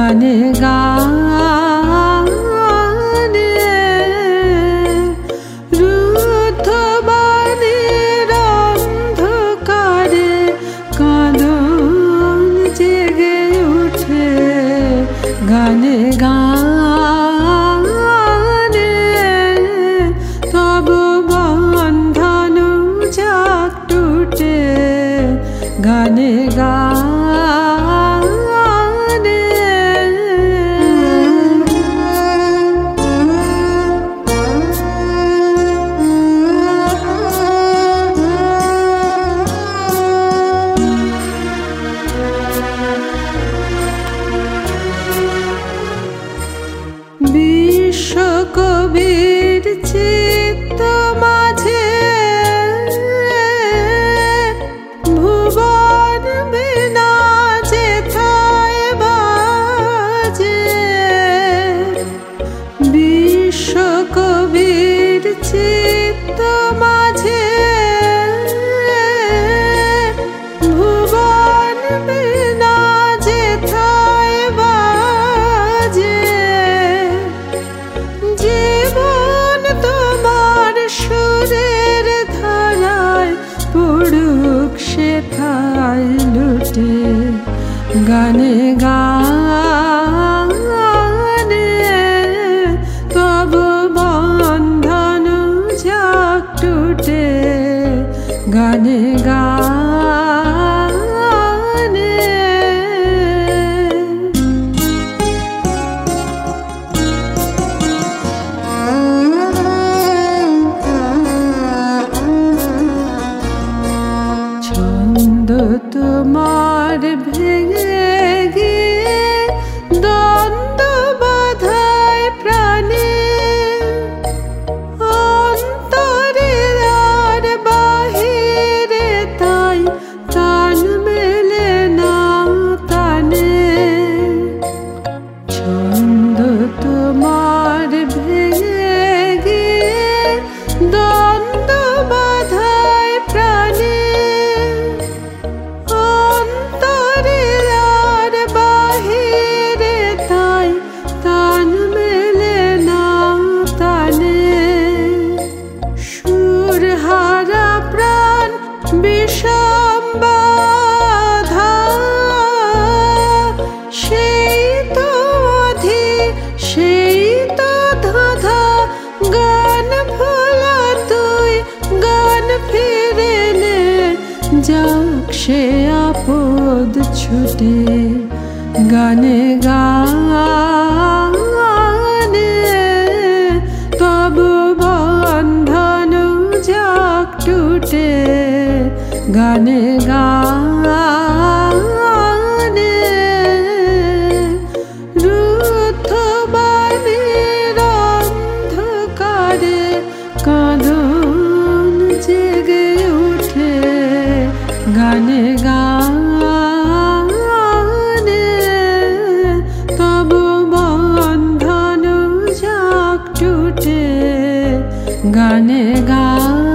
গানে গানে রুদ্ধবাণীর অন্ধকারে কাঁদন জেগে উঠে গানে গানে তব বন্ধন যাক টুটে গানে গানে বিশ্বকবির চিত্ত মাঝে ভুবন বীণা যেথায় বাজে বিশ্বকবির চিত্ত মাঝে ভুবন বীণা যেথায় বাজে জীবন তোমার সুরের ধারায় পড়ুক সেথায় লুটে গানে গানে তব বন্ধন যাক টুটে গানে গানে ছন্দ তোমার ভেঙে গিয়ে দ্বন্দ্ব বাধায় প্রাণে অন্তরে আর বাহিরে তাই তান মেলে না তানে ছন্দ তোমার ভেঙে গিয়ে দ্বন্দ্ব বাধায় প্রাণে অন্তরে আর বাহিরে তাই তান মেলে না তানে সুরহারা প্রাণ বিষম বাধা সেই তো অধীর সেই তো ধাঁধা গান ভোলা তুই গান ফিরে নে যাক সে আপদ ছুটে গানে গানে তব বন্ধন যাক টুটে গানে গানে রুদ্ধবাণীর অন্ধকারে কাঁদন জেগে উঠে গানে গানে তব বন্ধন যাক টুটে গানে গানে